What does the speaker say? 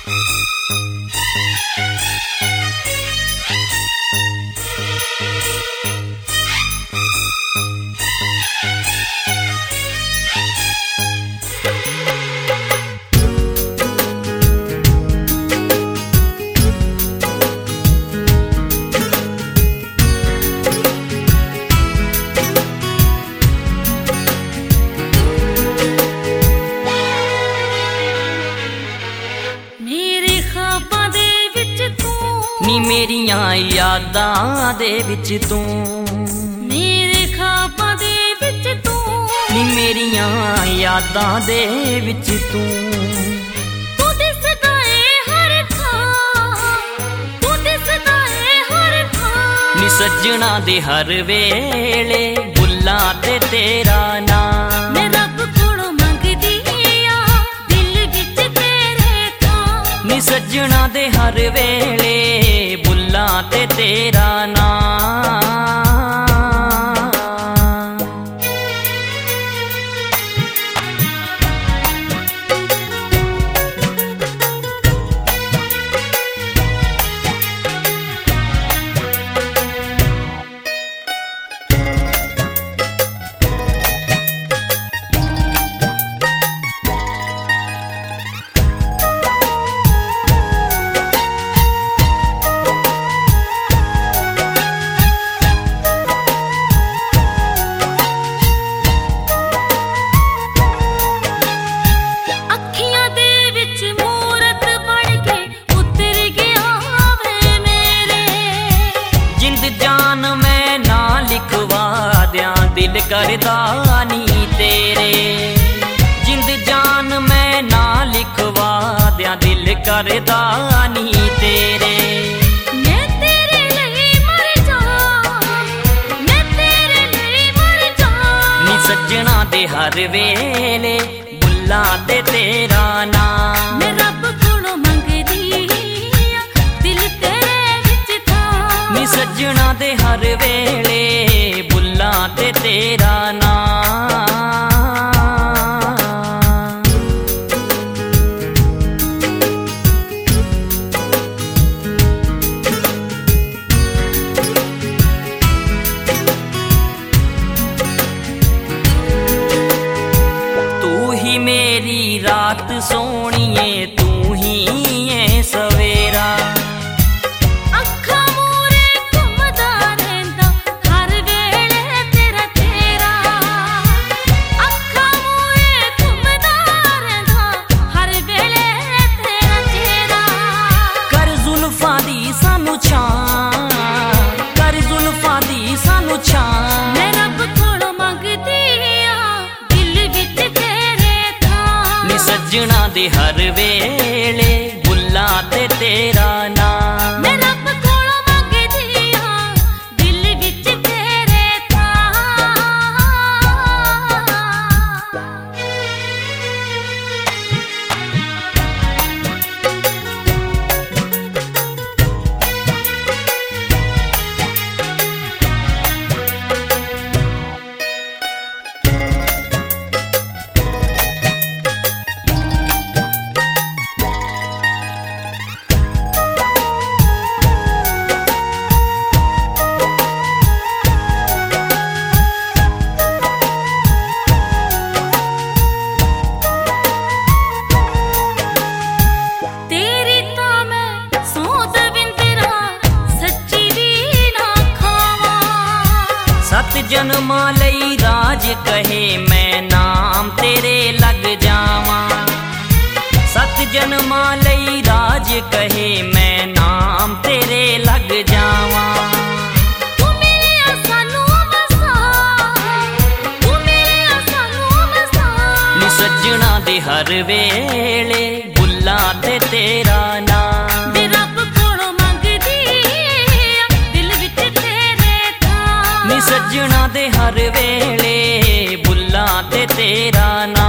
नी मेरियां यादां दे विच तू, मेरे ख्वाबां दे विच तू, नी मेरियां यादां दे विच तू। तू दिसदा ऐ हर थां, तू दिसदा ऐ हर थां। नी सज्जणा दे हर वेले बुल्लां ते तेरा नां। मैं रब कोलों मंगदी आ दिल विच तेरे थां। नी सज्जणा दे हर वेले बुल्लां ते तेरा नां। दिल करदा नी तेरे, जिंद जान मैं ना लिखवा दियां दिल करदा नी तेरे। मैं तेरे लिए मर जावां, मैं तेरे लिए मर जावां। नी सज्जणा दे हर वेले बुल्लां ते तेरा नां। मैं रब कोलों मंगदी आ दिल तेरे विच थां। नी सज्जणा दे हर वेले बुल्लां ते तेरा नां। तू ही मेरी रात सोहणिए, तू ही है सवेरा। सज्जणा दे हर वेले बुल्लां ते तेरा नां। मैं रब कोलों मंगदी आ दिल विच तेरे थां। जन्मां लई राज कहे मैं नाम तेरे लग जावां। सत जन्मां लई राज कहे मैं नाम तेरे लग जावां। तू मेरे सानू वसा, तू मेरे सानू वसा। नी सज्जणा दे हर वेले बुल्लां ते तेरा नां। मैं रब कोलों मंगदी आ दिल विच तेरे थां। नी सज्जणा दे हर वेले बुल्लां ते तेरा नां।